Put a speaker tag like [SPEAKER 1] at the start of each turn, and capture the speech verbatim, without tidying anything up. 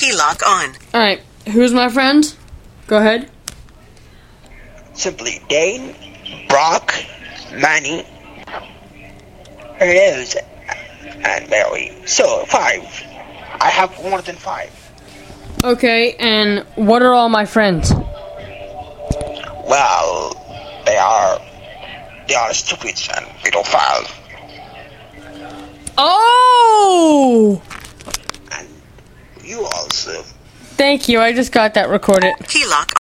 [SPEAKER 1] Key lock on.
[SPEAKER 2] Alright, who's my friend? Go ahead.
[SPEAKER 3] Simply Dane, Brock, Manny, Rose, and Mary. So, five. I have more than five.
[SPEAKER 2] Okay, and what are all my friends?
[SPEAKER 3] Well, they are... They are stupid and pedophile.
[SPEAKER 2] Oh!
[SPEAKER 3] And you also.
[SPEAKER 2] Thank you, I just got that recorded.
[SPEAKER 1] Key lock